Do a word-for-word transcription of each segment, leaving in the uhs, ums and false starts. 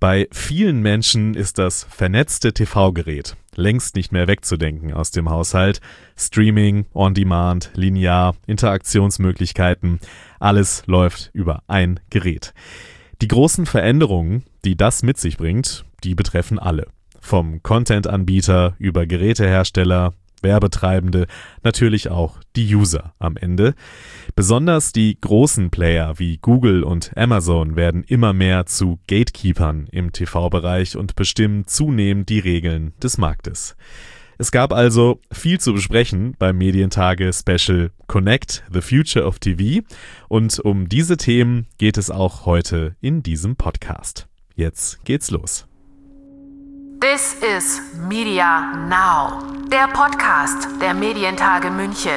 Bei vielen Menschen ist das vernetzte T V-Gerät längst nicht mehr wegzudenken aus dem Haushalt. Streaming, On-Demand, linear, Interaktionsmöglichkeiten, alles läuft über ein Gerät. Die großen Veränderungen, die das mit sich bringt, die betreffen alle. Vom Content-Anbieter über Gerätehersteller, Werbetreibende, natürlich auch die User am Ende. Besonders die großen Player wie Google und Amazon werden immer mehr zu Gatekeepern im T V-Bereich und bestimmen zunehmend die Regeln des Marktes. Es gab also viel zu besprechen beim Medientage-Special Connect, the Future of T V, und um diese Themen geht es auch heute in diesem Podcast. Jetzt geht's los. This is Media Now, der Podcast der Medientage München.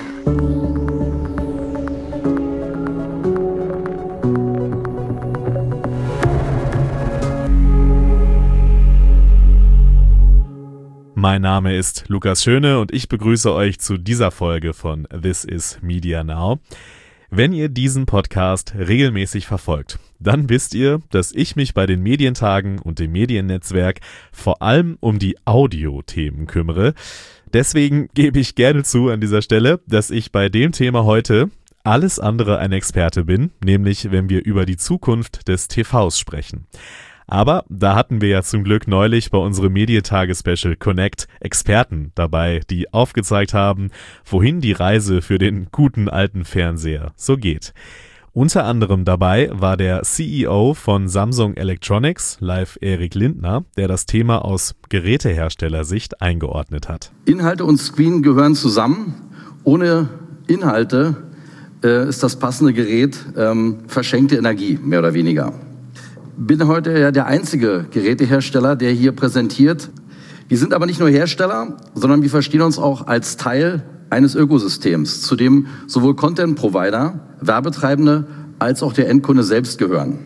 Mein Name ist Lukas Schöne und ich begrüße euch zu dieser Folge von This is Media Now. Wenn ihr diesen Podcast regelmäßig verfolgt, dann wisst ihr, dass ich mich bei den Medientagen und dem Mediennetzwerk vor allem um die Audio-Themen kümmere. Deswegen gebe ich gerne zu an dieser Stelle, dass ich bei dem Thema heute alles andere ein Experte bin, nämlich wenn wir über die Zukunft des T Vs sprechen. Aber da hatten wir ja zum Glück neulich bei unserem Medientage-Special Connect Experten dabei, die aufgezeigt haben, wohin die Reise für den guten alten Fernseher so geht. Unter anderem dabei war der C E O von Samsung Electronics, Live Erik Lindner, der das Thema aus Geräteherstellersicht eingeordnet hat. Inhalte und Screen gehören zusammen. Ohne Inhalte äh, ist das passende Gerät ähm, verschenkte Energie, mehr oder weniger. Bin heute ja der einzige Gerätehersteller, der hier präsentiert. Wir sind aber nicht nur Hersteller, sondern wir verstehen uns auch als Teil eines Ökosystems, zu dem sowohl Content-Provider, Werbetreibende als auch der Endkunde selbst gehören.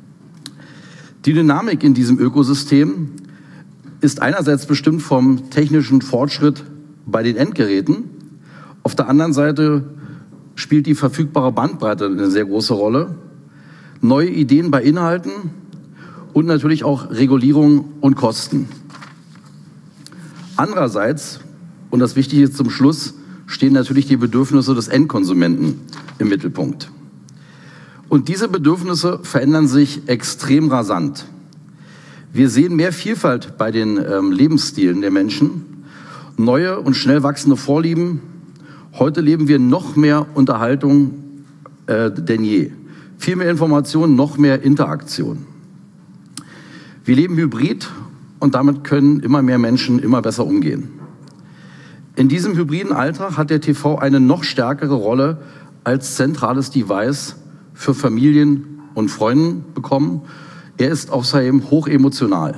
Die Dynamik in diesem Ökosystem ist einerseits bestimmt vom technischen Fortschritt bei den Endgeräten. Auf der anderen Seite spielt die verfügbare Bandbreite eine sehr große Rolle. Neue Ideen bei Inhalten und natürlich auch Regulierung und Kosten. Andererseits, und das Wichtige zum Schluss, stehen natürlich die Bedürfnisse des Endkonsumenten im Mittelpunkt. Und diese Bedürfnisse verändern sich extrem rasant. Wir sehen mehr Vielfalt bei den ähm, Lebensstilen der Menschen, neue und schnell wachsende Vorlieben. Heute leben wir noch mehr Unterhaltung äh, denn je. Viel mehr Information, noch mehr Interaktion. Wir leben hybrid und damit können immer mehr Menschen immer besser umgehen. In diesem hybriden Alltag hat der T V eine noch stärkere Rolle als zentrales Device für Familien und Freunde bekommen. Er ist außerdem hochemotional.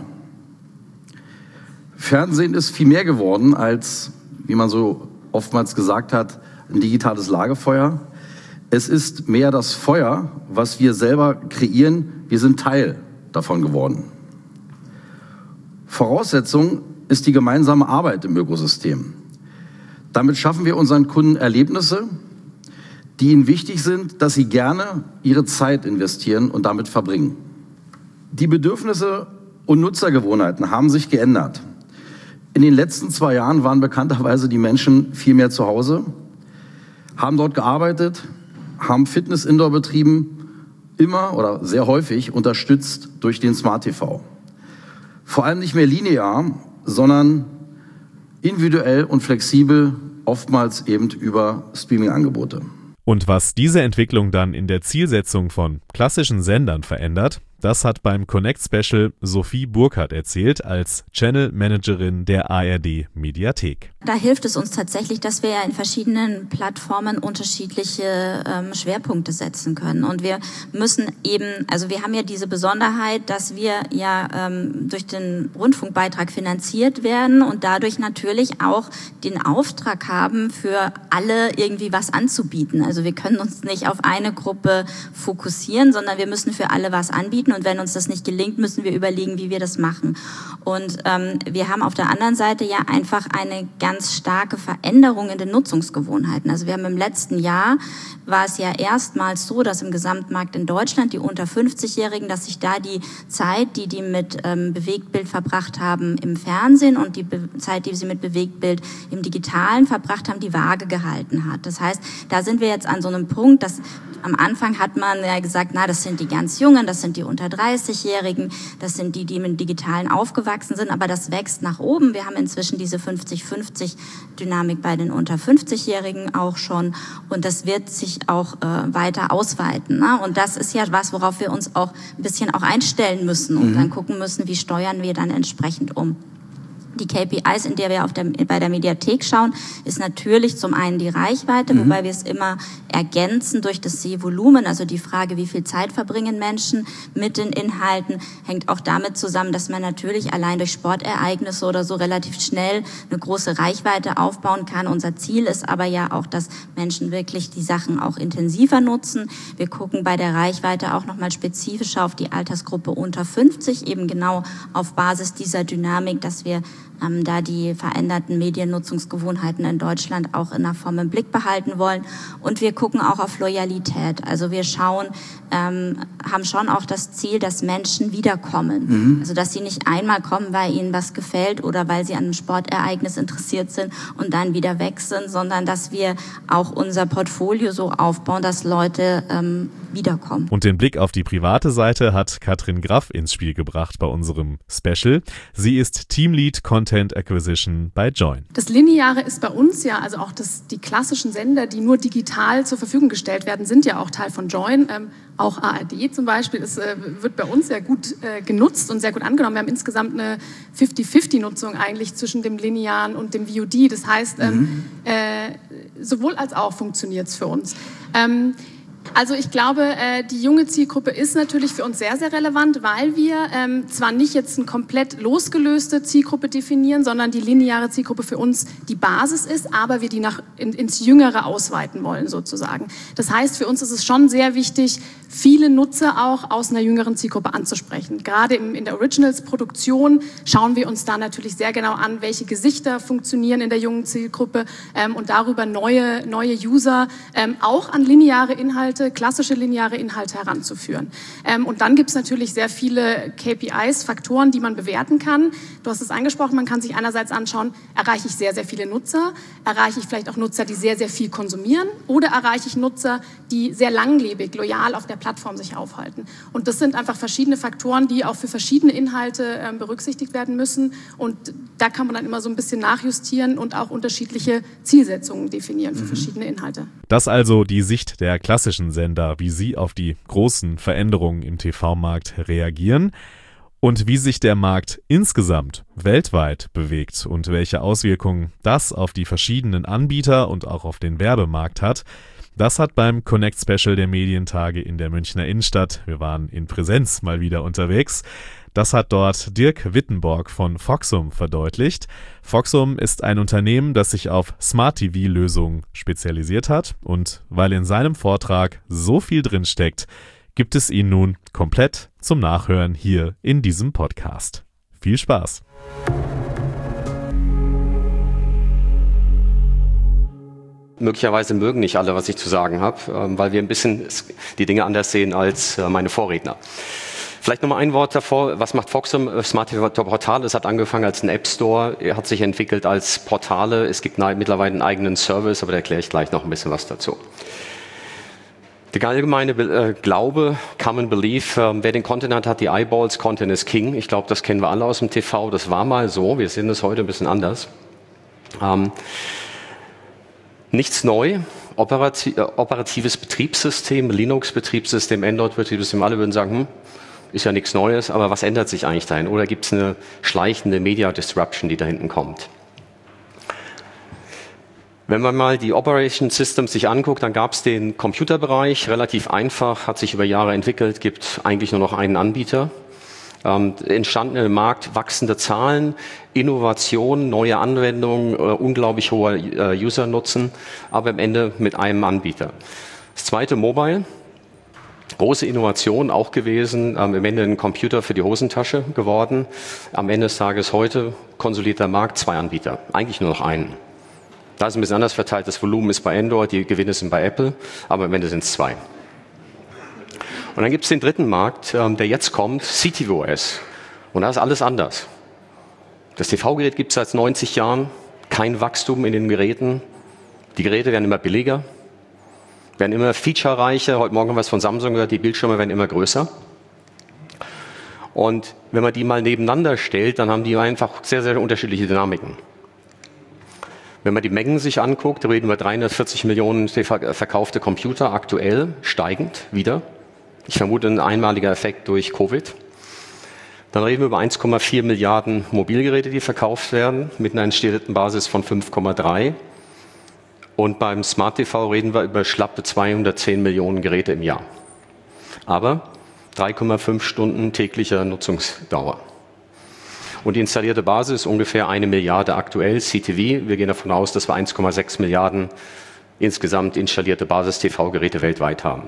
Fernsehen ist viel mehr geworden als, wie man so oftmals gesagt hat, ein digitales Lagerfeuer. Es ist mehr das Feuer, was wir selber kreieren. Wir sind Teil davon geworden. Voraussetzung ist die gemeinsame Arbeit im Ökosystem. Damit schaffen wir unseren Kunden Erlebnisse, die ihnen wichtig sind, dass sie gerne ihre Zeit investieren und damit verbringen. Die Bedürfnisse und Nutzergewohnheiten haben sich geändert. In den letzten zwei Jahren waren bekannterweise die Menschen viel mehr zu Hause, haben dort gearbeitet, haben Fitness-Indoor betrieben, immer oder sehr häufig unterstützt durch den Smart T V. Vor allem nicht mehr linear, sondern individuell und flexibel, oftmals eben über Streaming-Angebote. Und was diese Entwicklung dann in der Zielsetzung von klassischen Sendern verändert, das hat beim Connect Special Sophie Burkhardt erzählt als Channel Managerin der A R D Mediathek. Da hilft es uns tatsächlich, dass wir ja in verschiedenen Plattformen unterschiedliche ähm, Schwerpunkte setzen können. Und wir müssen eben, also wir haben ja diese Besonderheit, dass wir ja ähm, durch den Rundfunkbeitrag finanziert werden und dadurch natürlich auch den Auftrag haben, für alle irgendwie was anzubieten. Also wir können uns nicht auf eine Gruppe fokussieren, sondern wir müssen für alle was anbieten. erreichen. Und wenn uns das nicht gelingt, müssen wir überlegen, wie wir das machen. Und ähm, wir haben auf der anderen Seite ja einfach eine ganz starke Veränderung in den Nutzungsgewohnheiten. Also wir haben im letzten Jahr, war es ja erstmals so, dass im Gesamtmarkt in Deutschland die unter fünfzigjährigen, dass sich da die Zeit, die die mit ähm, Bewegtbild verbracht haben im Fernsehen und die Be- Zeit, die sie mit Bewegtbild im Digitalen verbracht haben, die Waage gehalten hat. Das heißt, da sind wir jetzt an so einem Punkt, dass am Anfang hat man ja gesagt, na, das sind die ganz Jungen, das sind die unter dreißigjährigen, das sind die, die mit Digitalen aufgewachsen sind, aber das wächst nach oben. Wir haben inzwischen diese fünfzig fünfzig Dynamik bei den unter fünfzigjährigen auch schon und das wird sich auch äh, weiter ausweiten. Ne? Und das ist ja was, worauf wir uns auch ein bisschen auch einstellen müssen und mhm. dann gucken müssen, wie steuern wir dann entsprechend um. Die K P Is, in der wir auf der, bei der Mediathek schauen, ist natürlich zum einen die Reichweite, mhm. wobei wir es immer ergänzen durch das Sehvolumen. Also die Frage, wie viel Zeit verbringen Menschen mit den Inhalten, hängt auch damit zusammen, dass man natürlich allein durch Sportereignisse oder so relativ schnell eine große Reichweite aufbauen kann. Unser Ziel ist aber ja auch, dass Menschen wirklich die Sachen auch intensiver nutzen. Wir gucken bei der Reichweite auch nochmal spezifischer auf die Altersgruppe unter fünfzig, eben genau auf Basis dieser Dynamik, dass wir Ähm, da die veränderten Mediennutzungsgewohnheiten in Deutschland auch in einer Form im Blick behalten wollen. Und wir gucken auch auf Loyalität. Also wir schauen, ähm, haben schon auch das Ziel, dass Menschen wiederkommen. Mhm. Also dass sie nicht einmal kommen, weil ihnen was gefällt oder weil sie an einem Sportereignis interessiert sind und dann wieder weg sind, sondern dass wir auch unser Portfolio so aufbauen, dass Leute ähm, wiederkommen. Und den Blick auf die private Seite hat Katrin Graff ins Spiel gebracht bei unserem Special. Sie ist Teamlead Content Acquisition bei Joyn. Das Lineare ist bei uns ja, also auch das, die klassischen Sender, die nur digital zur Verfügung gestellt werden, sind ja auch Teil von Joyn. Ähm, auch A R D zum Beispiel ist, äh, wird bei uns sehr gut äh, genutzt und sehr gut angenommen. Wir haben insgesamt eine fifty fifty Nutzung eigentlich zwischen dem Linearen und dem V O D. Das heißt, ähm, mhm. äh, sowohl als auch funktioniert es für uns. Ähm, Also ich glaube, äh, die junge Zielgruppe ist natürlich für uns sehr, sehr relevant, weil wir ähm, zwar nicht jetzt eine komplett losgelöste Zielgruppe definieren, sondern die lineare Zielgruppe für uns die Basis ist, aber wir die nach, in, ins Jüngere ausweiten wollen sozusagen. Das heißt, für uns ist es schon sehr wichtig, viele Nutzer auch aus einer jüngeren Zielgruppe anzusprechen. Gerade im, in der Originals-Produktion schauen wir uns da natürlich sehr genau an, welche Gesichter funktionieren in der jungen Zielgruppe ähm, und darüber neue, neue User ähm, auch an lineare Inhalte, klassische lineare Inhalte heranzuführen. Ähm, und dann gibt es natürlich sehr viele K P Is, Faktoren, die man bewerten kann. Du hast es angesprochen, man kann sich einerseits anschauen, erreiche ich sehr, sehr viele Nutzer, erreiche ich vielleicht auch Nutzer, die sehr, sehr viel konsumieren oder erreiche ich Nutzer, die sehr langlebig, loyal auf der Plattform sich aufhalten. Und das sind einfach verschiedene Faktoren, die auch für verschiedene Inhalte ähm, berücksichtigt werden müssen. Und da kann man dann immer so ein bisschen nachjustieren und auch unterschiedliche Zielsetzungen definieren für mhm. verschiedene Inhalte. Das also die Sicht der klassischen Sender, wie sie auf die großen Veränderungen im T V-Markt reagieren und wie sich der Markt insgesamt weltweit bewegt und welche Auswirkungen das auf die verschiedenen Anbieter und auch auf den Werbemarkt hat. Das hat beim Connect Special der Medientage in der Münchner Innenstadt, wir waren in Präsenz mal wieder unterwegs, das hat dort Dirk Wittenborg von Foxum verdeutlicht. Foxum ist ein Unternehmen, das sich auf Smart-T V-Lösungen spezialisiert hat und weil in seinem Vortrag so viel drinsteckt, gibt es ihn nun komplett zum Nachhören hier in diesem Podcast. Viel Spaß! Möglicherweise mögen nicht alle, was ich zu sagen habe, weil wir ein bisschen die Dinge anders sehen als meine Vorredner. Vielleicht nochmal ein Wort davor, was macht Foxum? Smart-T V-Portal, es hat angefangen als ein App-Store, hat sich entwickelt als Portale, es gibt mittlerweile einen eigenen Service, aber da erkläre ich gleich noch ein bisschen was dazu. Der allgemeine äh, Glaube, Common Belief, äh, wer den Content hat, hat die Eyeballs, Content ist King. Ich glaube, das kennen wir alle aus dem T V, das war mal so, wir sehen das heute ein bisschen anders. Ähm, nichts neu, Operati- äh, operatives Betriebssystem, Linux-Betriebssystem, Android-Betriebssystem, alle würden sagen, hm, ist ja nichts Neues, aber was ändert sich eigentlich dahin? Oder gibt es eine schleichende Media-Disruption, die da hinten kommt? Wenn man mal die Operation Systems sich anguckt, dann gab es den Computerbereich, relativ einfach, hat sich über Jahre entwickelt, gibt eigentlich nur noch einen Anbieter. Ähm, entstanden im Markt wachsende Zahlen, Innovation, neue Anwendungen, äh, unglaublich hoher äh, User-Nutzen, aber am Ende mit einem Anbieter. Das zweite Mobile. Große Innovation auch gewesen, ähm, am Ende ein Computer für die Hosentasche geworden. Am Ende des Tages heute konsolidierter Markt, zwei Anbieter, eigentlich nur noch einen. Da ist ein bisschen anders verteilt, das Volumen ist bei Android, die Gewinne sind bei Apple, aber am Ende sind es zwei. Und dann gibt es den dritten Markt, ähm, der jetzt kommt, C T V O S. Und da ist alles anders. Das T V-Gerät gibt es seit neunzig Jahren, kein Wachstum in den Geräten. Die Geräte werden immer billiger, werden immer featurereicher. Heute Morgen haben wir es von Samsung gehört, die Bildschirme werden immer größer. Und wenn man die mal nebeneinander stellt, dann haben die einfach sehr, sehr unterschiedliche Dynamiken. Wenn man die Mengen sich anguckt, reden wir dreihundertvierzig Millionen verkaufte Computer, aktuell steigend wieder. Ich vermute ein einmaliger Effekt durch Covid. Dann reden wir über eins Komma vier Milliarden Mobilgeräte, die verkauft werden, mit einer installierten Basis von fünf Komma drei. Und beim Smart T V reden wir über schlappe zweihundertzehn Millionen Geräte im Jahr. Aber drei Komma fünf Stunden täglicher Nutzungsdauer. Und die installierte Basis ist ungefähr eine Milliarde aktuell, C T V. Wir gehen davon aus, dass wir eins Komma sechs Milliarden insgesamt installierte Basis-T V-Geräte weltweit haben.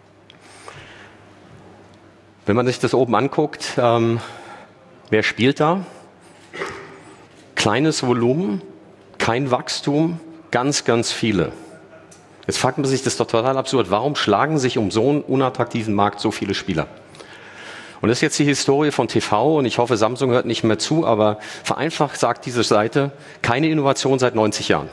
Wenn man sich das oben anguckt, ähm, wer spielt da? Kleines Volumen, kein Wachstum, ganz, ganz viele. Jetzt fragt man sich, das ist doch total absurd, warum schlagen sich um so einen unattraktiven Markt so viele Spieler? Und das ist jetzt die Historie von T V und ich hoffe, Samsung hört nicht mehr zu, aber vereinfacht sagt diese Seite, keine Innovation seit neunzig Jahren.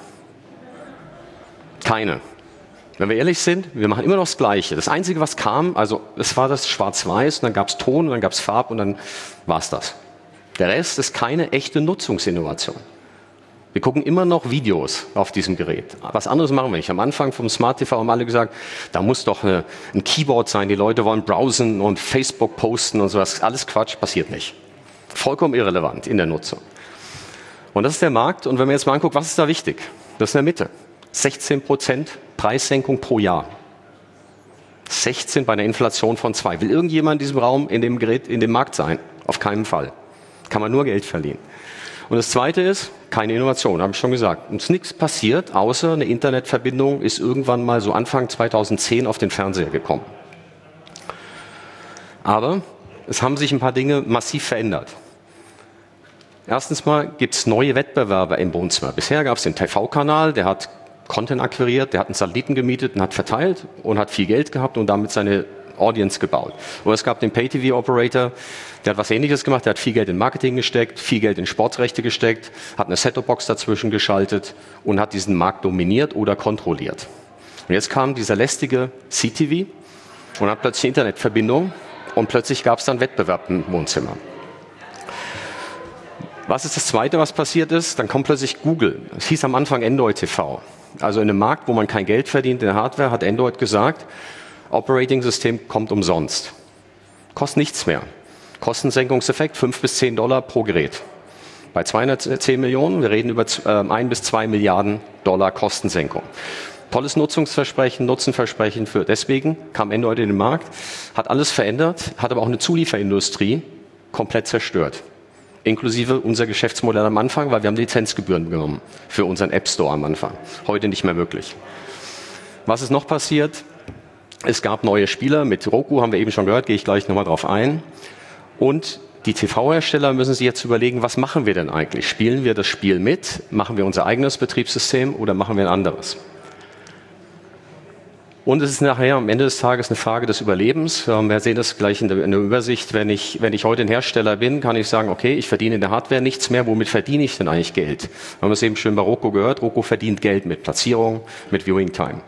Keine. Wenn wir ehrlich sind, wir machen immer noch das Gleiche. Das Einzige, was kam, also es war das Schwarz-Weiß, und dann gab es Ton, und dann gab es Farb und dann war es das. Der Rest ist keine echte Nutzungsinnovation. Wir gucken immer noch Videos auf diesem Gerät. Was anderes machen wir nicht. Am Anfang vom Smart T V haben alle gesagt, da muss doch eine, ein Keyboard sein, die Leute wollen browsen und Facebook posten und sowas. Alles Quatsch, passiert nicht. Vollkommen irrelevant in der Nutzung. Und das ist der Markt. Und wenn man jetzt mal anguckt, was ist da wichtig? Das ist in der Mitte. sechzehn Prozent Preissenkung pro Jahr. sechzehn bei einer Inflation von zwei. Will irgendjemand in diesem Raum, in dem Gerät, in dem Markt sein? Auf keinen Fall. Kann man nur Geld verlieren. Und das Zweite ist, keine Innovation, habe ich schon gesagt. Und es ist nichts passiert, außer eine Internetverbindung ist irgendwann mal so Anfang zweitausendzehn auf den Fernseher gekommen. Aber es haben sich ein paar Dinge massiv verändert. Erstens mal gibt es neue Wettbewerber im Wohnzimmer. Bisher gab es den T V-Kanal, der hat Content akquiriert, der hat einen Satelliten gemietet und hat verteilt und hat viel Geld gehabt und damit seine Audience gebaut. Oder es gab den Pay-T V-Operator, der hat was Ähnliches gemacht, der hat viel Geld in Marketing gesteckt, viel Geld in Sportrechte gesteckt, hat eine Set-Top-Box dazwischen geschaltet und hat diesen Markt dominiert oder kontrolliert. Und jetzt kam dieser lästige C T V und hat plötzlich eine Internetverbindung und plötzlich gab es dann Wettbewerb im Wohnzimmer. Was ist das Zweite, was passiert ist? Dann kommt plötzlich Google. Es hieß am Anfang Android T V. Also in einem Markt, wo man kein Geld verdient in der Hardware, hat Android gesagt, Operating-System kommt umsonst. Kostet nichts mehr. Kostensenkungseffekt fünf bis zehn Dollar pro Gerät. Bei zweihundertzehn Millionen, wir reden über ein bis zwei Milliarden Dollar Kostensenkung. Tolles Nutzungsversprechen, Nutzenversprechen für. Deswegen kam Android in den Markt, hat alles verändert, hat aber auch eine Zulieferindustrie komplett zerstört. Inklusive unser Geschäftsmodell am Anfang, weil wir haben Lizenzgebühren genommen für unseren App Store am Anfang. Heute nicht mehr möglich. Was ist noch passiert? Es gab neue Spieler. Mit Roku haben wir eben schon gehört, gehe ich gleich nochmal drauf ein. Und die T V-Hersteller müssen sich jetzt überlegen, was machen wir denn eigentlich? Spielen wir das Spiel mit? Machen wir unser eigenes Betriebssystem oder machen wir ein anderes? Und es ist nachher am Ende des Tages eine Frage des Überlebens. Wir sehen das gleich in der, in der Übersicht. Wenn ich, wenn ich heute ein Hersteller bin, kann ich sagen, okay, ich verdiene in der Hardware nichts mehr. Womit verdiene ich denn eigentlich Geld? Wir haben es eben schön bei Roku gehört. Roku verdient Geld mit Platzierung, mit Viewing Time.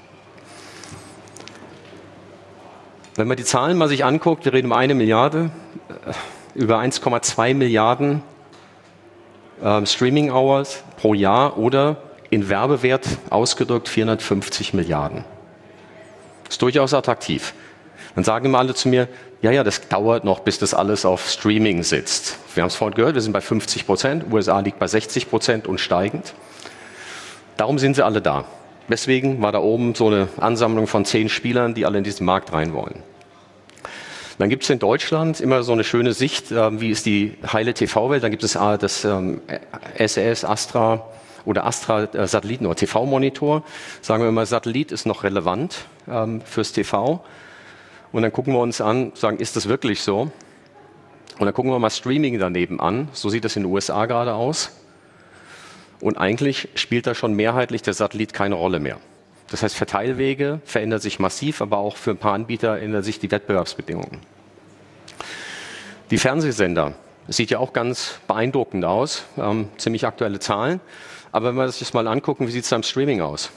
Wenn man die Zahlen mal sich anguckt, wir reden um eine Milliarde, über eins Komma zwei Milliarden äh, Streaming Hours pro Jahr oder in Werbewert ausgedrückt vierhundertfünfzig Milliarden. Ist durchaus attraktiv. Dann sagen immer alle zu mir, ja, ja, das dauert noch, bis das alles auf Streaming sitzt. Wir haben es vorhin gehört, wir sind bei fünfzig Prozent, U S A liegt bei sechzig Prozent und steigend. Darum sind sie alle da. Deswegen war da oben so eine Ansammlung von zehn Spielern, die alle in diesen Markt rein wollen. Dann gibt es in Deutschland immer so eine schöne Sicht, äh, wie ist die heile T V-Welt. Dann gibt es äh, das ähm, S E S, Astra oder Astra äh, Satelliten- oder T V-Monitor. Sagen wir mal, Satellit ist noch relevant ähm, fürs T V. Und dann gucken wir uns an, sagen, ist das wirklich so? Und dann gucken wir mal Streaming daneben an. So sieht das in den U S A gerade aus. Und eigentlich spielt da schon mehrheitlich der Satellit keine Rolle mehr. Das heißt, Verteilwege verändern sich massiv, aber auch für ein paar Anbieter ändern sich die Wettbewerbsbedingungen. Die Fernsehsender, das sieht ja auch ganz beeindruckend aus, ähm, ziemlich aktuelle Zahlen. Aber wenn wir uns das mal angucken, wie sieht es da im Streaming aus?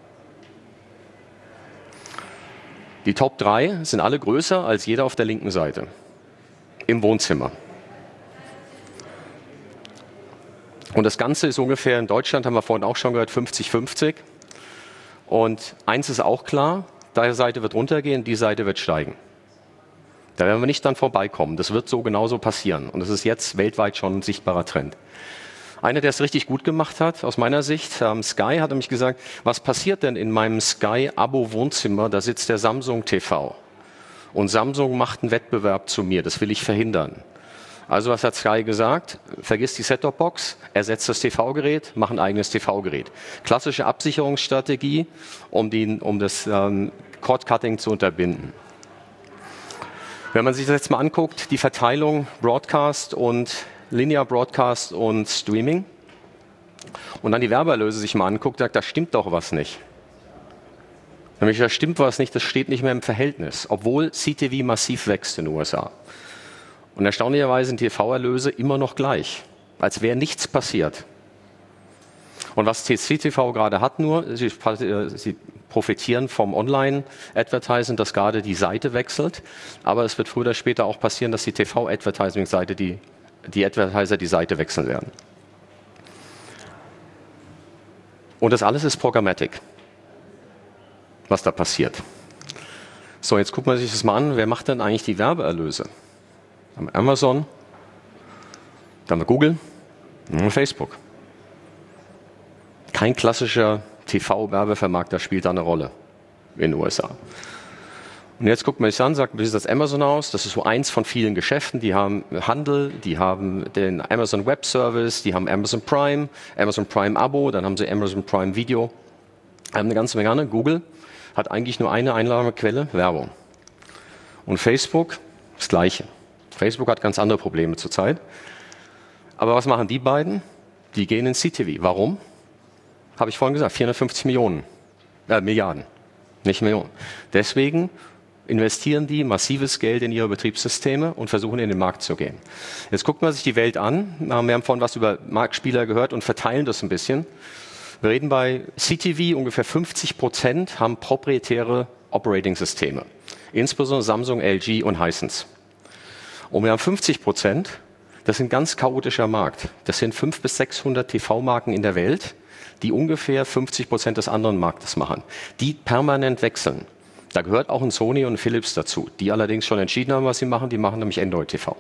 Die Top drei sind alle größer als jeder auf der linken Seite. Im Wohnzimmer. Und das Ganze ist ungefähr in Deutschland, haben wir vorhin auch schon gehört, fünfzig fünfzig. Und eins ist auch klar, die Seite wird runtergehen, die Seite wird steigen. Da werden wir nicht dann vorbeikommen. Das wird so genauso passieren. Und das ist jetzt weltweit schon ein sichtbarer Trend. Einer, der es richtig gut gemacht hat, aus meiner Sicht, ähm, Sky, hat nämlich gesagt, was passiert denn in meinem Sky-Abo-Wohnzimmer? Da sitzt der Samsung T V. Und Samsung macht einen Wettbewerb zu mir. Das will ich verhindern. Also was hat Sky gesagt? Vergiss die Set-Top-Box, ersetzt das T V-Gerät, mach ein eigenes T V-Gerät. Klassische Absicherungsstrategie, um, die, um das ähm, Cord-Cutting zu unterbinden. Wenn man sich das jetzt mal anguckt, die Verteilung Broadcast und Linear Broadcast und Streaming und dann die Werbeerlöse sich mal anguckt, sagt, da stimmt doch was nicht. Nämlich, da stimmt was nicht, das steht nicht mehr im Verhältnis, obwohl C T V massiv wächst in den U S A. Und erstaunlicherweise sind T V-Erlöse immer noch gleich, als wäre nichts passiert. Und was C T V gerade hat nur, sie, sie profitieren vom Online-Advertising, dass gerade die Seite wechselt. Aber es wird früher oder später auch passieren, dass die T V-Advertising-Seite, die, die Advertiser die Seite wechseln werden. Und das alles ist Programmatic, was da passiert. So, jetzt guckt man sich das mal an. Wer macht denn eigentlich die Werbeerlöse? Da haben wir Amazon, da haben wir Google und Facebook. Kein klassischer T V-Werbevermarkter spielt da eine Rolle in den U S A. Und jetzt guckt man sich an, sagt, wie sieht das Amazon aus? Das ist so eins von vielen Geschäften. Die haben Handel, die haben den Amazon Web Service, die haben Amazon Prime, Amazon Prime Abo, dann haben sie Amazon Prime Video. Haben eine ganze Menge an. Google hat eigentlich nur eine Einnahmequelle, Werbung. Und Facebook, das Gleiche. Facebook hat ganz andere Probleme zurzeit. Aber was machen die beiden? Die gehen in C T V. Warum? Habe ich vorhin gesagt, vierhundertfünfzig Millionen, äh, Milliarden, nicht Millionen. Deswegen investieren die massives Geld in ihre Betriebssysteme und versuchen in den Markt zu gehen. Jetzt guckt man sich die Welt an. Wir haben vorhin was über Marktspieler gehört und verteilen das ein bisschen. Wir reden bei C T V, ungefähr fünfzig Prozent haben proprietäre Operating-Systeme. Insbesondere Samsung, L G und Hisense. Und wir haben fünfzig Prozent, das ist ein ganz chaotischer Markt. Das sind fünfhundert bis sechshundert T V-Marken in der Welt, die ungefähr fünfzig Prozent des anderen Marktes machen, die permanent wechseln. Da gehört auch ein Sony und ein Philips dazu, die allerdings schon entschieden haben, was sie machen. Die machen nämlich Android-T V.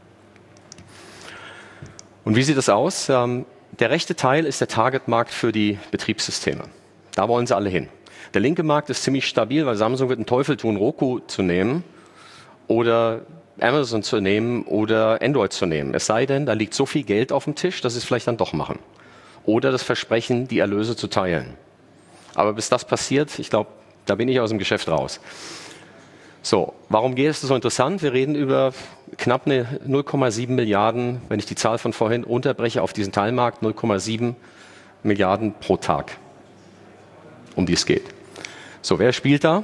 Und wie sieht das aus? Ähm, der rechte Teil ist der Target-Markt für die Betriebssysteme. Da wollen sie alle hin. Der linke Markt ist ziemlich stabil, weil Samsung wird einen Teufel tun, Roku zu nehmen oder Amazon zu nehmen oder Android zu nehmen. Es sei denn, da liegt so viel Geld auf dem Tisch, dass sie es vielleicht dann doch machen. Oder das Versprechen, die Erlöse zu teilen. Aber bis das passiert, ich glaube, da bin ich aus dem Geschäft raus. So, warum geht es so interessant? Wir reden über knapp eine null Komma sieben Milliarden, wenn ich die Zahl von vorhin unterbreche auf diesen Teilmarkt, null Komma sieben Milliarden pro Tag, um die es geht. So, wer spielt da?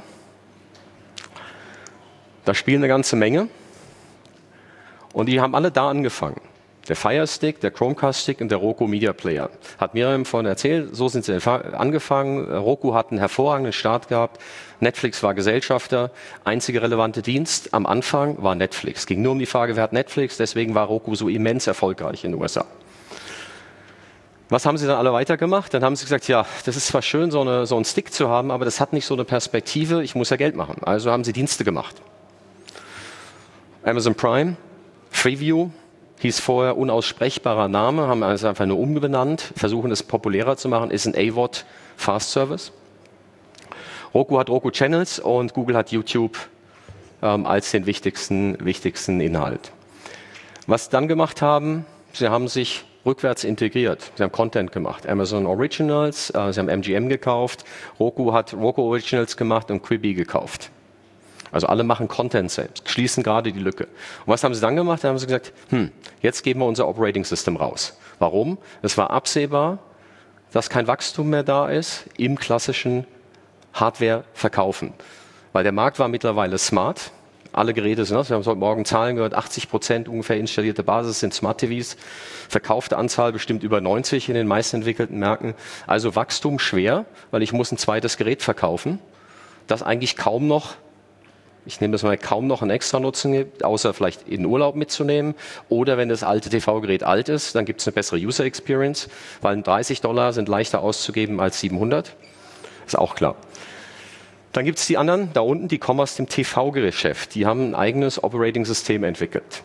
Da spielen eine ganze Menge. Und die haben alle da angefangen. Der Fire Stick, der Chromecast Stick und der Roku Media Player. Hat Miriam vorhin erzählt, so sind sie angefangen. Roku hat einen hervorragenden Start gehabt. Netflix war Gesellschafter. Einzige relevante Dienst am Anfang war Netflix. Es ging nur um die Frage, wer hat Netflix, deswegen war Roku so immens erfolgreich in den U S A. Was haben sie dann alle weitergemacht? Dann haben sie gesagt, ja, das ist zwar schön, so, eine, so einen Stick zu haben, aber das hat nicht so eine Perspektive, ich muss ja Geld machen. Also haben sie Dienste gemacht. Amazon Prime, Freeview, hieß vorher unaussprechbarer Name, haben also einfach nur umbenannt, versuchen es populärer zu machen, ist ein A V O D Fast Service. Roku hat Roku Channels und Google hat YouTube ähm, als den wichtigsten, wichtigsten Inhalt. Was sie dann gemacht haben, sie haben sich rückwärts integriert. Sie haben Content gemacht, Amazon Originals, äh, sie haben M G M gekauft, Roku hat Roku Originals gemacht und Quibi gekauft. Also alle machen Content selbst, schließen gerade die Lücke. Und was haben sie dann gemacht? Da haben sie gesagt, hm, jetzt geben wir unser Operating System raus. Warum? Es war absehbar, dass kein Wachstum mehr da ist im klassischen Hardware-Verkaufen. Weil der Markt war mittlerweile smart. Alle Geräte sind das. Wir haben heute Morgen Zahlen gehört, achtzig Prozent ungefähr installierte Basis sind Smart T Vs. Verkaufte Anzahl bestimmt über neunzig in den meisten entwickelten Märkten. Also Wachstum schwer, weil ich muss ein zweites Gerät verkaufen, das eigentlich kaum noch, ich nehme das mal, kaum noch einen extra Nutzen gibt, außer vielleicht in Urlaub mitzunehmen. Oder wenn das alte T V-Gerät alt ist, dann gibt es eine bessere User Experience, weil dreißig Dollar sind leichter auszugeben als siebenhundert. Ist auch klar. Dann gibt es die anderen, da unten, die kommen aus dem T V-Geschäft. Die haben ein eigenes Operating-System entwickelt.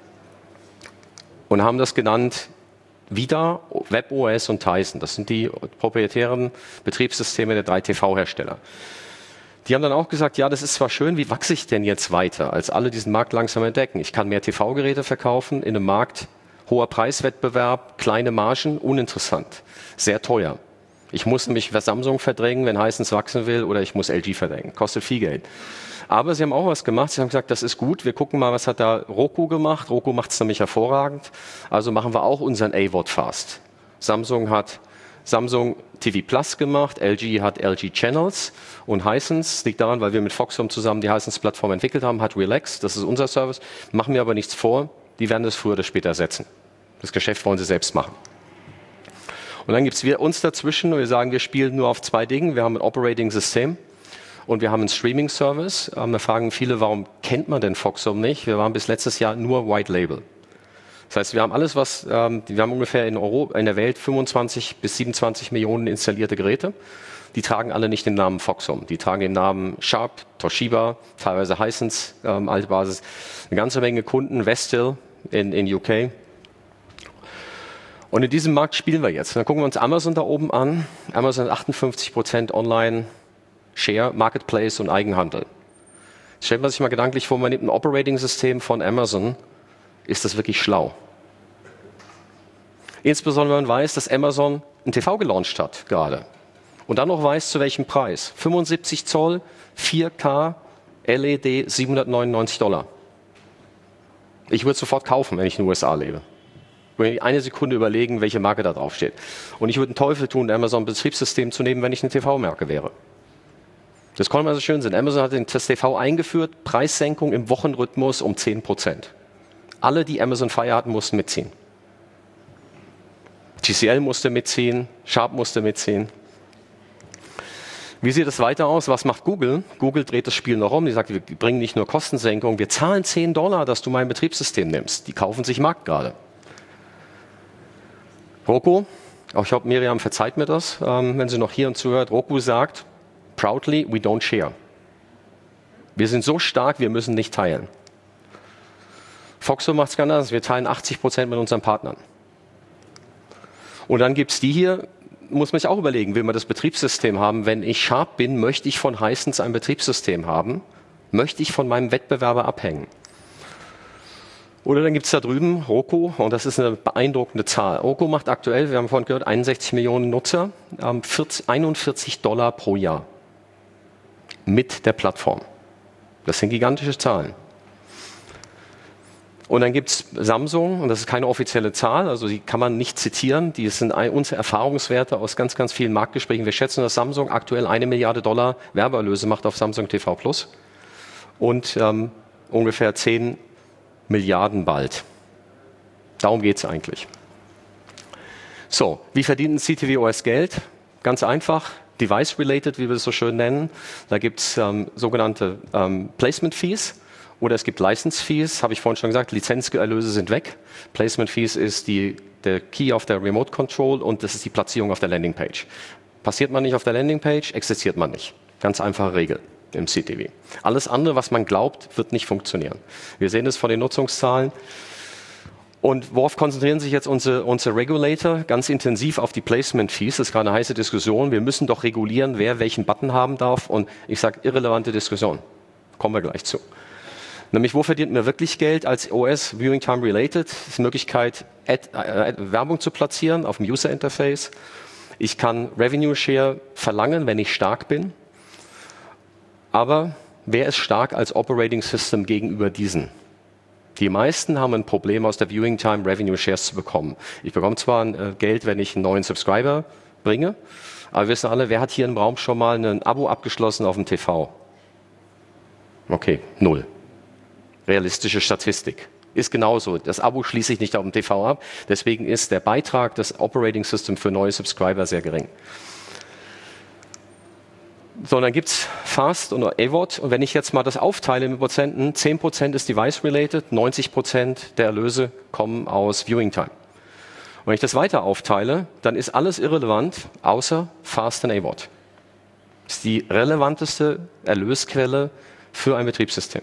Und haben das genannt VIDAA, WebOS und Tizen. Das sind die proprietären Betriebssysteme der drei T V-Hersteller. Die haben dann auch gesagt, ja, das ist zwar schön, wie wachse ich denn jetzt weiter, als alle diesen Markt langsam entdecken? Ich kann mehr T V-Geräte verkaufen in einem Markt, hoher Preiswettbewerb, kleine Margen, uninteressant, sehr teuer. Ich muss nämlich Samsung verdrängen, wenn Hisense wachsen will, oder ich muss L G verdrängen. Kostet viel Geld. Aber sie haben auch was gemacht. Sie haben gesagt, das ist gut. Wir gucken mal, was hat da Roku gemacht. Roku macht es nämlich hervorragend. Also machen wir auch unseren A V O D fast. Samsung hat Samsung T V Plus gemacht, L G hat L G Channels und Hisense, liegt daran, weil wir mit Foxhome zusammen die Hisense-Plattform entwickelt haben, hat Relax, das ist unser Service. Machen wir aber nichts vor, die werden das früher oder später ersetzen. Das Geschäft wollen sie selbst machen. Und dann gibt es uns dazwischen und wir sagen, wir spielen nur auf zwei Dingen. Wir haben ein Operating-System und wir haben einen Streaming-Service. Ähm, da fragen viele, warum kennt man denn Foxhome nicht? Wir waren bis letztes Jahr nur White Label. Das heißt, wir haben alles, was, ähm, wir haben ungefähr in, Europa, in der Welt fünfundzwanzig bis siebenundzwanzig Millionen installierte Geräte. Die tragen alle nicht den Namen Foxhome. Die tragen den Namen Sharp, Toshiba, teilweise Hisense, ähm, alte Basis. Eine ganze Menge Kunden, Vestel in, in U K. Und in diesem Markt spielen wir jetzt. Dann gucken wir uns Amazon da oben an. Amazon hat achtundfünfzig Prozent Online-Share, Marketplace und Eigenhandel. Jetzt stellt man sich mal gedanklich vor, man nimmt ein Operating-System von Amazon. Ist das wirklich schlau? Insbesondere wenn man weiß, dass Amazon ein T V gelauncht hat gerade. Und dann noch weiß, zu welchem Preis. fünfundsiebzig Zoll, vier K, L E D, siebenhundertneunundneunzig Dollar. Ich würde es sofort kaufen, wenn ich in den U S A lebe. Würde ich eine Sekunde überlegen, welche Marke da drauf steht. Und ich würde einen Teufel tun, Amazon Betriebssystem zu nehmen, wenn ich eine T V-Marke wäre. Das konnte mal so schön sein. Amazon hat das T V eingeführt, Preissenkung im Wochenrhythmus um zehn Prozent. Alle, die Amazon Fire hatten, mussten mitziehen. T C L musste mitziehen, Sharp musste mitziehen. Wie sieht es weiter aus? Was macht Google? Google dreht das Spiel noch um. Die sagt, wir bringen nicht nur Kostensenkung, wir zahlen zehn Dollar, dass du mein Betriebssystem nimmst. Die kaufen sich Markt gerade. Roku, auch ich glaube, Miriam verzeiht mir das, ähm, wenn sie noch hier und zuhört. Roku sagt, proudly, we don't share. Wir sind so stark, wir müssen nicht teilen. Foxhome macht es ganz anders. Wir teilen achtzig Prozent mit unseren Partnern. Und dann gibt es die hier, muss man sich auch überlegen, will man das Betriebssystem haben? Wenn ich Sharp bin, möchte ich von Hisense ein Betriebssystem haben? Möchte ich von meinem Wettbewerber abhängen? Oder dann gibt es da drüben Roku, und das ist eine beeindruckende Zahl. Roku macht aktuell, wir haben vorhin gehört, einundsechzig Millionen Nutzer, einundvierzig Dollar pro Jahr mit der Plattform. Das sind gigantische Zahlen. Und dann gibt es Samsung, und das ist keine offizielle Zahl, also die kann man nicht zitieren, die sind unsere Erfahrungswerte aus ganz, ganz vielen Marktgesprächen. Wir schätzen, dass Samsung aktuell eine Milliarde Dollar Werbeerlöse macht auf Samsung T V Plus und ähm, ungefähr zehn Milliarden bald. Darum geht es eigentlich. So, wie verdient ein C T V O S Geld? Ganz einfach, Device-related, wie wir es so schön nennen. Da gibt es ähm, sogenannte ähm, Placement-Fees. Oder es gibt License-Fees, habe ich vorhin schon gesagt, Lizenzerlöse sind weg. Placement-Fees ist die, der Key auf der Remote-Control und das ist die Platzierung auf der Landing-Page. Passiert man nicht auf der Landing-Page, existiert man nicht. Ganz einfache Regel im C T V. Alles andere, was man glaubt, wird nicht funktionieren. Wir sehen es von den Nutzungszahlen. Und worauf konzentrieren sich jetzt unsere, unsere Regulator? Ganz intensiv auf die Placement-Fees. Das ist gerade eine heiße Diskussion. Wir müssen doch regulieren, wer welchen Button haben darf. Und ich sage, irrelevante Diskussion. Kommen wir gleich zu. Nämlich, wo verdient man wirklich Geld als O S Viewing Time Related? Das ist die Möglichkeit, Ad, äh, Werbung zu platzieren auf dem User Interface. Ich kann Revenue Share verlangen, wenn ich stark bin. Aber wer ist stark als Operating System gegenüber diesen? Die meisten haben ein Problem, aus der Viewing Time Revenue Shares zu bekommen. Ich bekomme zwar äh, Geld, wenn ich einen neuen Subscriber bringe, aber wir wissen alle, wer hat hier im Raum schon mal ein Abo abgeschlossen auf dem T V? Okay, null. Realistische Statistik. Ist genauso. Das Abo schließe ich nicht auf dem T V ab. Deswegen ist der Beitrag des Operating System für neue Subscriber sehr gering. So, und dann gibt es Fast und A V O D. Und wenn ich jetzt mal das aufteile mit Prozenten, zehn Prozent ist Device-related, neunzig Prozent der Erlöse kommen aus Viewing Time. Und wenn ich das weiter aufteile, dann ist alles irrelevant, außer Fast und A V O D. Das ist die relevanteste Erlösquelle für ein Betriebssystem.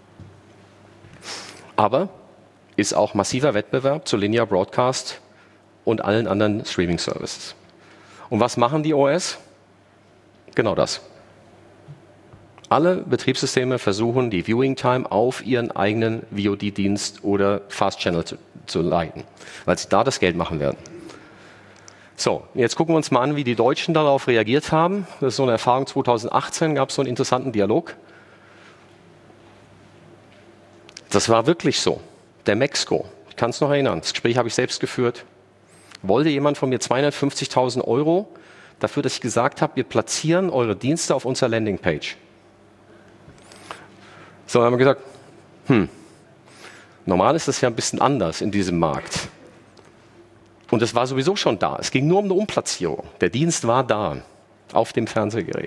Aber ist auch massiver Wettbewerb zu Linear Broadcast und allen anderen Streaming-Services. Und was machen die O S? Genau das. Alle Betriebssysteme versuchen, die Viewing Time auf ihren eigenen V O D-Dienst oder Fast Channel zu, zu leiten, weil sie da das Geld machen werden. So, jetzt gucken wir uns mal an, wie die Deutschen darauf reagiert haben. Das ist so eine Erfahrung. zweitausendachtzehn gab es so einen interessanten Dialog. Das war wirklich so. Der Mexco, ich kann es noch erinnern, das Gespräch habe ich selbst geführt, wollte jemand von mir zweihundertfünfzigtausend Euro dafür, dass ich gesagt habe, wir platzieren eure Dienste auf unserer Landingpage. So, dann haben wir gesagt, hm, normal ist das ja ein bisschen anders in diesem Markt. Und es war sowieso schon da. Es ging nur um eine Umplatzierung. Der Dienst war da, auf dem Fernsehgerät.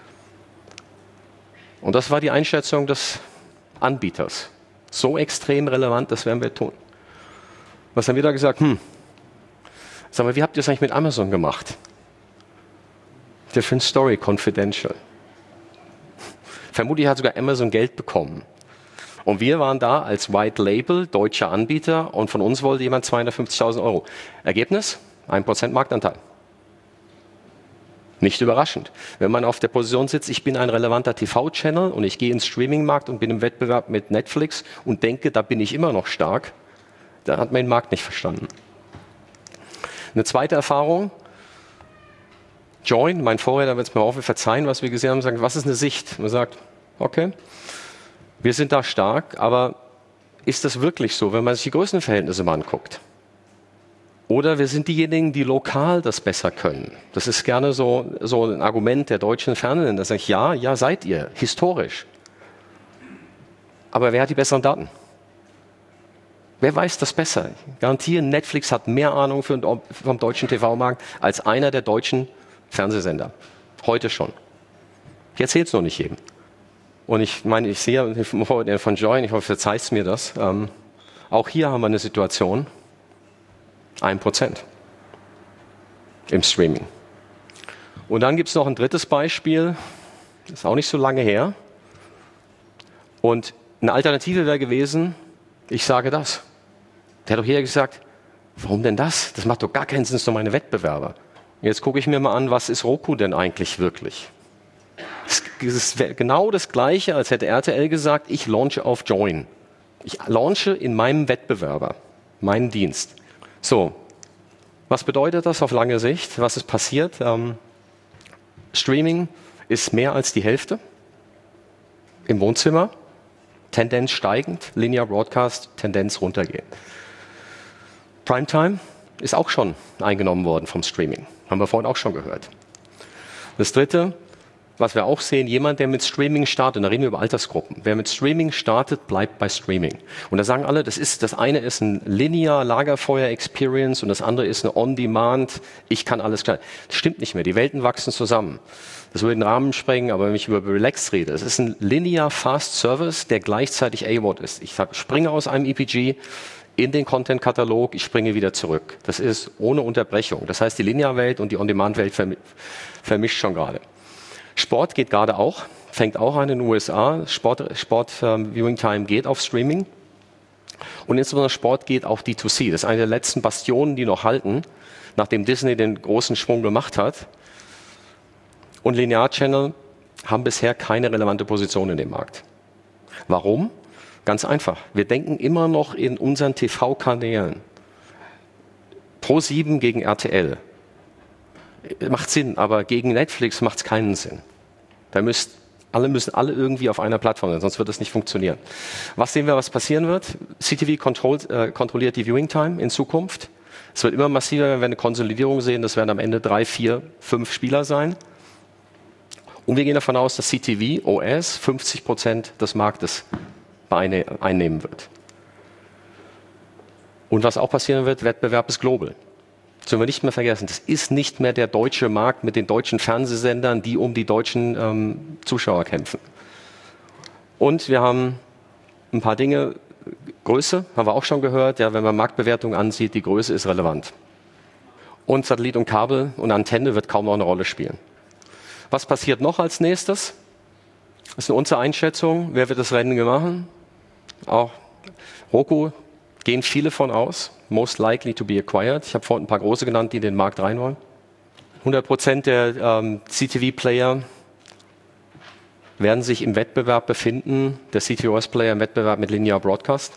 Und das war die Einschätzung des Anbieters. So extrem relevant, das werden wir tun. Was haben wir da gesagt? Hm, sag mal, wie habt ihr es eigentlich mit Amazon gemacht? Different Story, confidential. Vermutlich hat sogar Amazon Geld bekommen. Und wir waren da als White Label, deutscher Anbieter, und von uns wollte jemand zweihundertfünfzigtausend Euro. Ergebnis? ein Prozent Marktanteil. Nicht überraschend. Wenn man auf der Position sitzt, ich bin ein relevanter T V-Channel und ich gehe ins Streaming-Markt und bin im Wettbewerb mit Netflix und denke, da bin ich immer noch stark, dann hat man den Markt nicht verstanden. Eine zweite Erfahrung, Join, mein Vorredner wird es mir auch verzeihen, was wir gesehen haben, sagt, was ist eine Sicht? Man sagt, okay, wir sind da stark, aber ist das wirklich so, wenn man sich die Größenverhältnisse mal anguckt? Oder wir sind diejenigen, die lokal das besser können. Das ist gerne so, so ein Argument der deutschen Fernsehen. Da sage ich, ja, ja, seid ihr, historisch. Aber wer hat die besseren Daten? Wer weiß das besser? Ich garantiere, Netflix hat mehr Ahnung für, vom deutschen T V-Markt als einer der deutschen Fernsehsender. Heute schon. Ich erzähle es noch nicht jedem. Und ich meine, ich sehe von Join, ich hoffe, verzeiht mir das. Ähm, auch hier haben wir eine Situation, ein Prozent im Streaming. Und dann gibt es noch ein drittes Beispiel, das ist auch nicht so lange her. Und eine Alternative wäre gewesen, ich sage das. Der hat doch hier gesagt, warum denn das? Das macht doch gar keinen Sinn, das sind doch meine Wettbewerber. Jetzt gucke ich mir mal an, was ist Roku denn eigentlich wirklich? Es ist genau das Gleiche, als hätte R T L gesagt, ich launche auf Join. Ich launche in meinem Wettbewerber, meinen Dienst. So, was bedeutet das auf lange Sicht? Was ist passiert? Ähm, Streaming ist mehr als die Hälfte im Wohnzimmer, Tendenz steigend, Linear Broadcast, Tendenz runtergehen. Primetime ist auch schon eingenommen worden vom Streaming, haben wir vorhin auch schon gehört. Das Dritte, was wir auch sehen, jemand, der mit Streaming startet, da reden wir über Altersgruppen, wer mit Streaming startet, bleibt bei Streaming. Und da sagen alle, das ist, das eine ist ein Linear Lagerfeuer Experience und das andere ist eine On-Demand, ich kann alles klar. Das stimmt nicht mehr, die Welten wachsen zusammen. Das würde den Rahmen sprengen, aber wenn ich über Relax rede, es ist ein Linear Fast Service, der gleichzeitig A V O D ist. Ich springe aus einem E P G in den Content-Katalog, ich springe wieder zurück. Das ist ohne Unterbrechung. Das heißt, die Linear-Welt und die On-Demand-Welt vermischt schon gerade. Sport geht gerade auch, fängt auch an in den U S A. Sport, Sport ähm, Viewing Time geht auf Streaming. Und insbesondere Sport geht auch D zwei C. Das ist eine der letzten Bastionen, die noch halten, nachdem Disney den großen Schwung gemacht hat. Und Linear-Channel haben bisher keine relevante Position in dem Markt. Warum? Ganz einfach. Wir denken immer noch in unseren T V-Kanälen. Pro sieben gegen R T L. Macht Sinn, aber gegen Netflix macht es keinen Sinn. Da müsst Alle müssen alle irgendwie auf einer Plattform sein, sonst wird das nicht funktionieren. Was sehen wir, was passieren wird? C T V kontrolliert, äh, kontrolliert die Viewing Time in Zukunft. Es wird immer massiver, wenn wir eine Konsolidierung sehen. Das werden am Ende drei, vier, fünf Spieler sein. Und wir gehen davon aus, dass C T V, O S, fünfzig Prozent des Marktes einnehmen wird. Und was auch passieren wird, Wettbewerb ist global. Das sollen wir nicht mehr vergessen. Das ist nicht mehr der deutsche Markt mit den deutschen Fernsehsendern, die um die deutschen ähm, Zuschauer kämpfen. Und wir haben ein paar Dinge. Größe, haben wir auch schon gehört. Ja, wenn man Marktbewertung ansieht, die Größe ist relevant. Und Satellit und Kabel und Antenne wird kaum noch eine Rolle spielen. Was passiert noch als nächstes? Das ist unsere Einschätzung. Wer wird das Rennen machen? Auch Roku, gehen viele von aus. Most likely to be acquired. Ich habe vorhin ein paar große genannt, die in den Markt rein wollen. hundert Prozent der ähm, C T V-Player werden sich im Wettbewerb befinden, der C T O S-Player im Wettbewerb mit Linear Broadcast.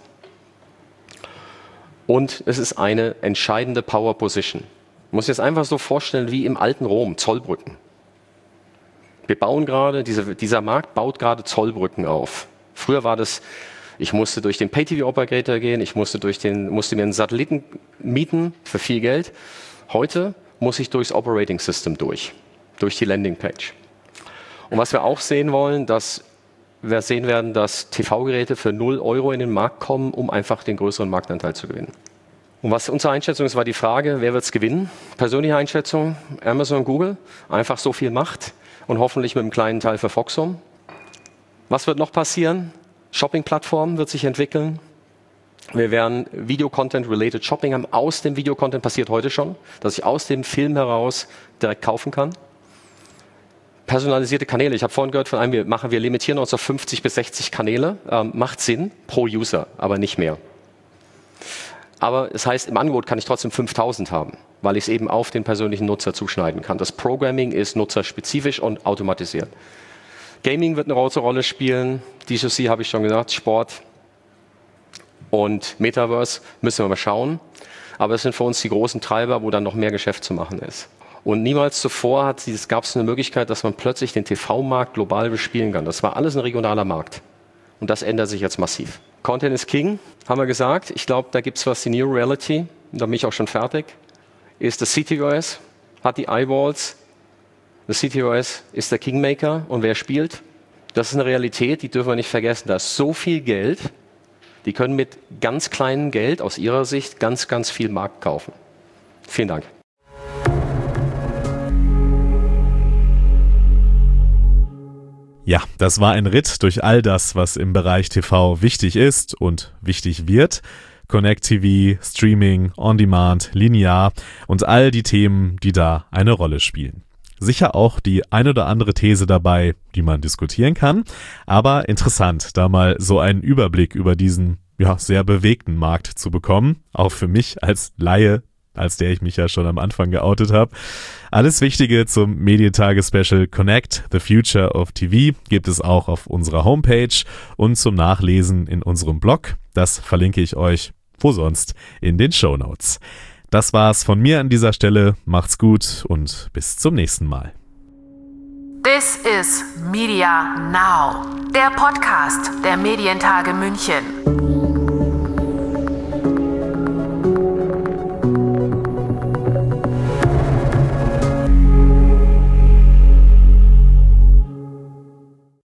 Und es ist eine entscheidende Power Position. Man muss sich das einfach so vorstellen wie im alten Rom, Zollbrücken. Wir bauen gerade, diese, dieser Markt baut gerade Zollbrücken auf. Früher war das, ich musste durch den Pay-T V-Operator gehen, ich musste, durch den, musste mir einen Satelliten mieten für viel Geld. Heute muss ich durchs Operating System durch, durch die Landingpage. Und was wir auch sehen wollen, dass wir sehen werden, dass T V-Geräte für null Euro in den Markt kommen, um einfach den größeren Marktanteil zu gewinnen. Und was unsere Einschätzung ist, war die Frage, wer wird es gewinnen? Persönliche Einschätzung, Amazon, Google, einfach so viel Macht und hoffentlich mit einem kleinen Teil für Foxhome. Was wird noch passieren? Shopping-Plattformen wird sich entwickeln. Wir werden Video-Content-related Shopping haben. Aus dem Video-Content passiert heute schon, dass ich aus dem Film heraus direkt kaufen kann. Personalisierte Kanäle. Ich habe vorhin gehört von einem, wir machen, wir limitieren uns auf fünfzig bis sechzig Kanäle. Ähm, macht Sinn pro User, aber nicht mehr. Aber es heißt, im Angebot kann ich trotzdem fünftausend haben, weil ich es eben auf den persönlichen Nutzer zuschneiden kann. Das Programming ist nutzerspezifisch und automatisiert. Gaming wird eine große Rolle spielen. D zwei C habe ich schon gesagt, Sport und Metaverse müssen wir mal schauen. Aber es sind für uns die großen Treiber, wo dann noch mehr Geschäft zu machen ist. Und niemals zuvor hat es, gab es eine Möglichkeit, dass man plötzlich den T V-Markt global bespielen kann. Das war alles ein regionaler Markt. Und das ändert sich jetzt massiv. Content is King, haben wir gesagt. Ich glaube, da gibt es was, die New Reality, da bin ich auch schon fertig, ist das C T O S, hat die Eyeballs. Das C T O S ist der Kingmaker. Und wer spielt? Das ist eine Realität, die dürfen wir nicht vergessen. Da ist so viel Geld, die können mit ganz kleinem Geld aus ihrer Sicht ganz, ganz viel Markt kaufen. Vielen Dank. Ja, das war ein Ritt durch all das, was im Bereich T V wichtig ist und wichtig wird. Connect T V, Streaming, On-Demand, Linear und all die Themen, die da eine Rolle spielen. Sicher auch die ein oder andere These dabei, die man diskutieren kann, aber interessant, da mal so einen Überblick über diesen ja, sehr bewegten Markt zu bekommen, auch für mich als Laie, als der ich mich ja schon am Anfang geoutet habe. Alles Wichtige zum Medientage-Special Connect, the Future of T V gibt es auch auf unserer Homepage und zum Nachlesen in unserem Blog. Das verlinke ich euch, wo sonst, in den Shownotes. Das war's von mir an dieser Stelle. Macht's gut und bis zum nächsten Mal. This is Media Now, der Podcast der Medientage München.